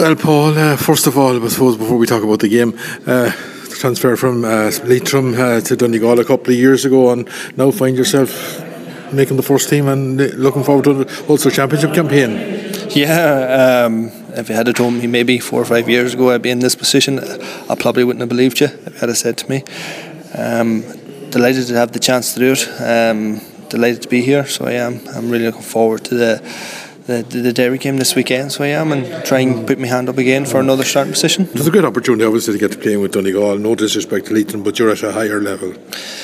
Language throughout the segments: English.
Well, Paul, first of all, I suppose before we talk about the game, the transfer from Leitrim to Donegal a couple of years ago, and now find yourself making the first team and looking forward to the Ulster Championship campaign. Yeah, if you had told me maybe 4 or 5 years ago I'd be in this position, I probably wouldn't have believed you if you had said to me. Delighted to have the chance to do it. Delighted to be here. So I am. I'm really looking forward to the Derry game this weekend. So I am, and try and put my hand up again for another starting position. It's a great opportunity, obviously, to get to play with Donegal. No disrespect to Leitrim, but you're at a higher level.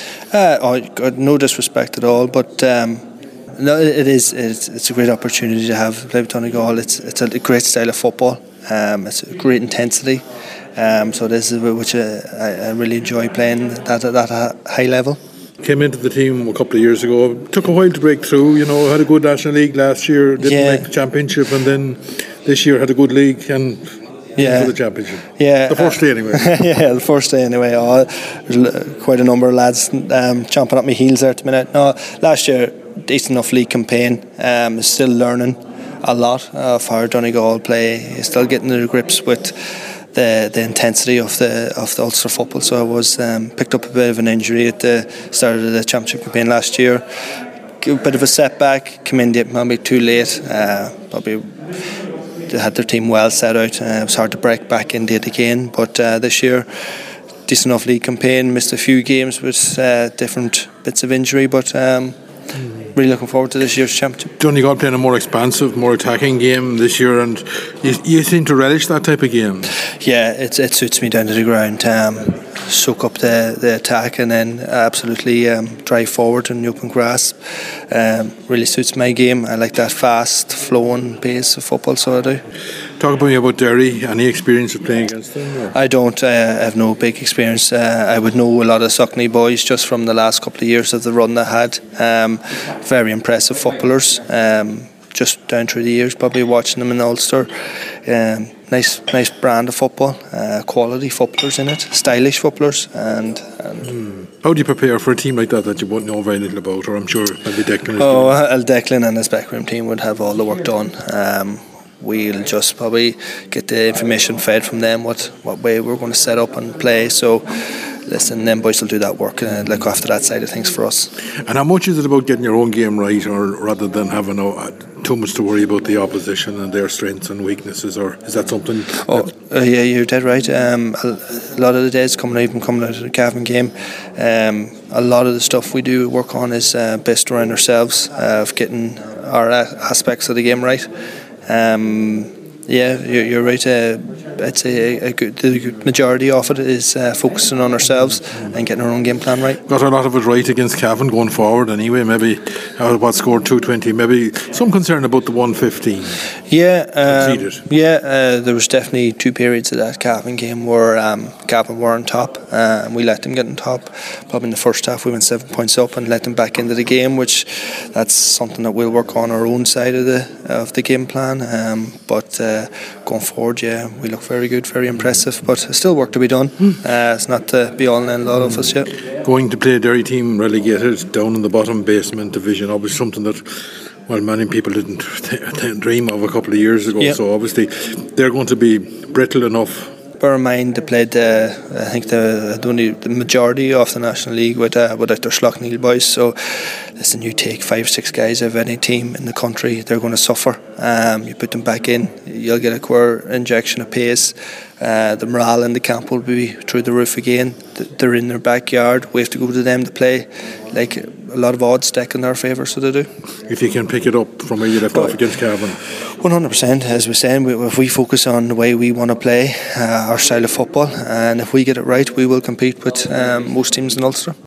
No disrespect at all, but no, it's a great opportunity to have play with Donegal. It's a great style of football. It's a great intensity. So this is which I really enjoy playing that at that high level. Came into the team a couple of years ago. Took a while to break through. Had a good National League last year. Didn't make the Championship, and then this year had a good league and. For the Championship. The first day anyway. The first day anyway. There's quite a number of lads chomping at my heels there at the minute. No, last year, decent enough league campaign. Still learning a lot of how Donegal play. Still getting to grips with the intensity of the Ulster football. So I was picked up a bit of an injury at the start of the Championship campaign last year. A bit of a setback. Came in maybe too late. Probably. They had their team well set out. It was hard to break back into it again, but this year, decent enough league campaign. Missed a few games with different bits of injury, but really looking forward to this year's championship. Donegal playing a more expansive, more attacking game this year, and you seem to relish that type of game. Yeah, it suits me down to the ground. Soak up the attack and then absolutely drive forward in the open grass. Really suits my game. I like that fast flowing pace of football, so I do. Talk about Derry. Any experience of playing against them? I don't. I have no big experience. I would know a lot of Suckney boys just from the last couple of years of the run they had. Very impressive footballers. Just down through the years, probably watching them in Ulster. Nice brand of football, quality footballers in it, stylish footballers, and How do you prepare for a team like that you won't know very little about? Or I'm sure maybe Declan. Declan and his backroom team would have all the work done. We'll just probably get the information fed from them what way we're going to set up and play. So listen, them boys will do that work and look after that side of things for us. And how much is it about getting your own game right, or rather than having too much to worry about the opposition and their strengths and weaknesses, or is that something? Yeah, you're dead right. A lot of the days coming out of the Cavan game, a lot of the stuff we do work on is based around ourselves, of getting our aspects of the game right. Yeah, you're right. I'd say the majority of it is focusing on ourselves and getting our own game plan right. Got a lot of it right against Cavan going forward anyway. Maybe what scored 220. Maybe some concern about the 115. There was definitely 2 periods of that Cavan game where Cavan were on top, and we let them get on top. Probably in the first half we went 7 points up and let them back into the game, which that's something that we'll work on our own side of the game plan. But going forward, we look very good, very impressive, but still work to be done. It's not the be all and end all of us yet. Going to play a Derry team relegated down in the bottom basement division, obviously something that many people didn't dream of a couple of years ago. So obviously they're going to be brittle enough. Bear in mind they played I think the majority of the National League without their Slaughtneil boys. So listen, you take 5-6 guys of any team in the country, they're going to suffer. You put them back in, you'll get a core injection of pace. The morale in the camp will be through the roof again. They're in their backyard. We have to go to them to play. Like a lot of odds stack in their favour, so they do. If you can pick it up from where you left off against Cavan. 100%, as we're saying, if we focus on the way we want to play, our style of football, and if we get it right, we will compete with most teams in Ulster.